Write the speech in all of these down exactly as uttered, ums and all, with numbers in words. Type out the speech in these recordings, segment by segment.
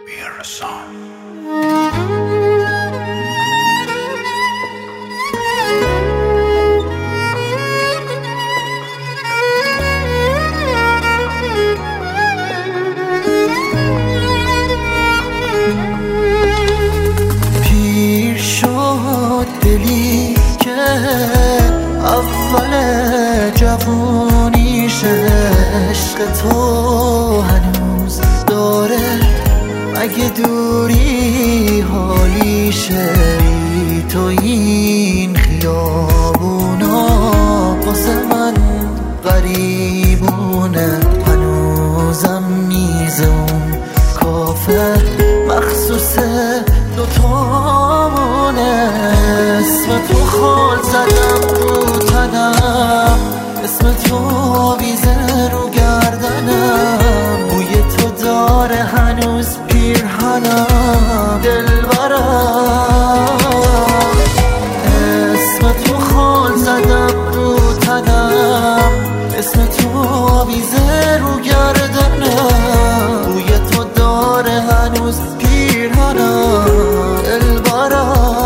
بیرسان. پیر شد دلی که اول جوونیش عشق تو هنوز داره، مگه دوری حالیشه؟ تو این خیابونا واسه من غریبونه، هنوزم میزه اون کافه مخصوص دوتامونه. اسم تو خال زدم رو تنم، اسم تو ویزه رو گردنم، بوی تو داره هنوز پیرهنم دلبرم. اسم تو خال زدم رو تنم، اسم تو ویزه رو گردنم، بوی تو داره هنوز پیرهنم دلبرم.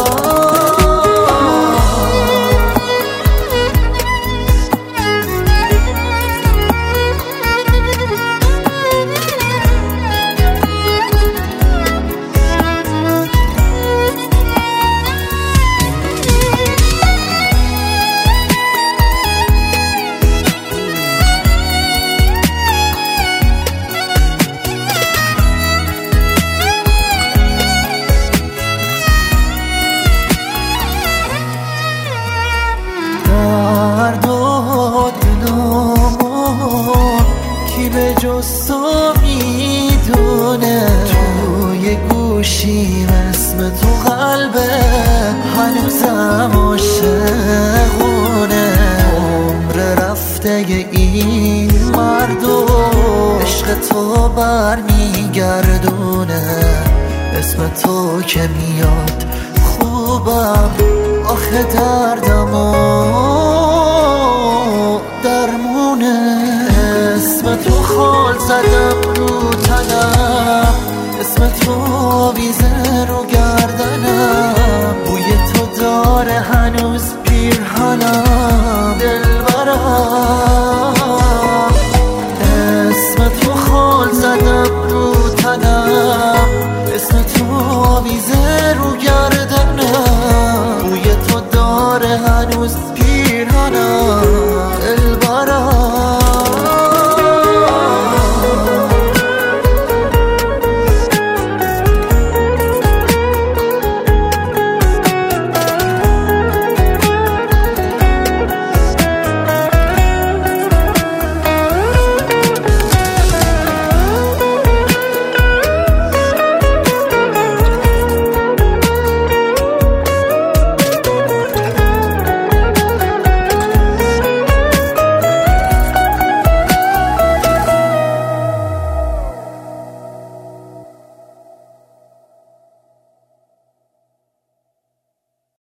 درد و دلمون کی به جز تو میدونه، توی گوشیم اسم تو قلبه هنوزم عاشقونه. عمر رفته این مردو عشق تو بر میگردونه، اسم تو که میاد خوبم آخه دردمو درمونه. اسم تو خال زدم رو تنم، اسم تو ویزه رو